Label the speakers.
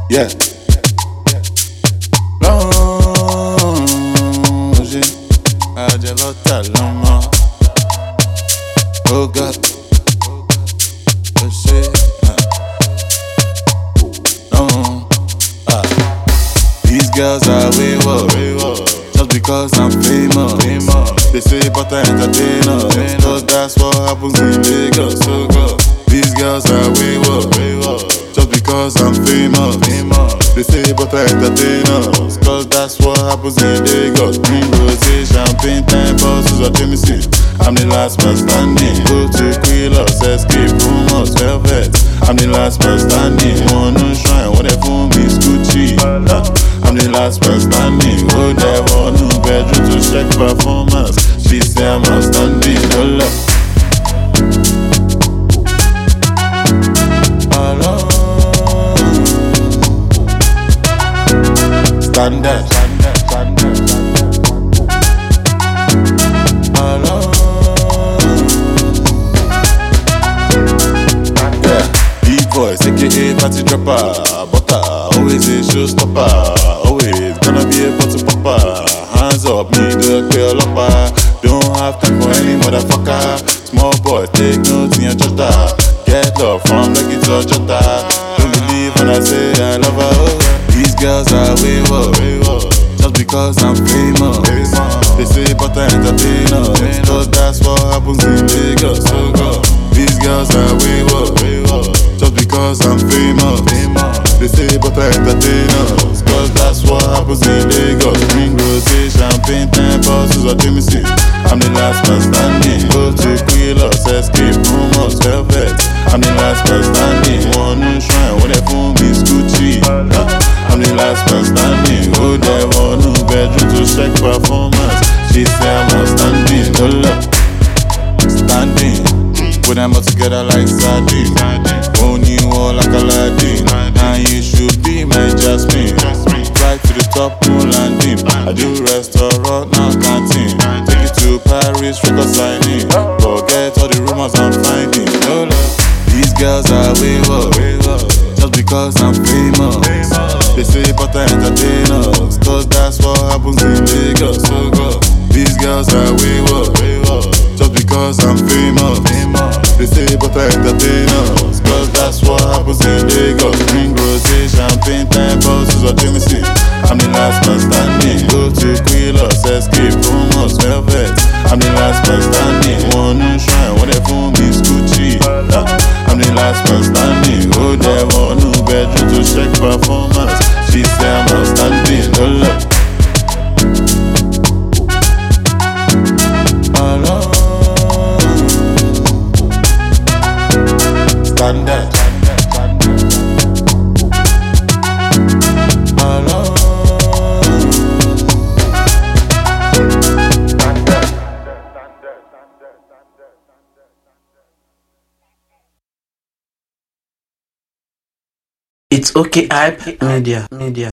Speaker 1: Yeah. Longe, Adelota Lama. Oh God, você no. These girls are wayward, just because I'm famous. They say but I entertain us, cause that's what happens in Lagos. These girls are wayward, just because I'm famous. They say but I entertain us, cause that's what happens in Lagos. Green rosé, champagne, time bosses or Jameson. I'm the last man standing. Go to Quilos, escape rumors, velvet. I'm the last man standing. One no shrine, whatever me Gucci. I'm the last man standing. Go there, one new bedroom to check performance. She say I'm outstanding. Hold up. Standard. Boys, aka party dropper, butter, always a showstopper, always gonna be able to popper. Hands up, me the clear lopper. Don't have time for any motherfucker. Small boys, take notes in your jota. Get love from Lucky to Jota. Don't believe when I say I love her. Oh, these girls are wayward, just because I'm famous. They say but I entertain us, cause that's what happens in Lagos. These girls are wayward, just because I'm famous. They say but I entertain us, cause that's what happens in Lagos. Green rosé, champagne, time bosses or Jameson. I'm the last man standing. Go to Quilos, escape rumors, velvet. I'm the last man standing. One new shrine, whatever me Gucci. I'm the last man standing. Go there, one new bedroom to check performance. She say I'm outstanding. Hold up, standing. Put them all together like sardines. Own you all like Aladdin. And you should be my Jasmine. Fly to the top, no landing. I do restaurant, now canteen. Take you to Paris, record signing. Forget all the rumors I'm finding. No love. These girls are wayward, just because I'm famous. They say but I entertain us, cause that's what happens in Lagos. These girls are wayward, just because I'm famous. They say but I entertain us, cause that's what happens in Lagos. Green rosé, champagne, time bosses or Jameson. I'm the last man standing. Go to Quilos, escape rumors, velvet. I'm the last man standing. One new shrine, whatever me Gucci. I'm the last man standing. Go there, one new bedroom to check performance. She say I'm outstanding. Hold up. Standard.
Speaker 2: It's okay, hype media.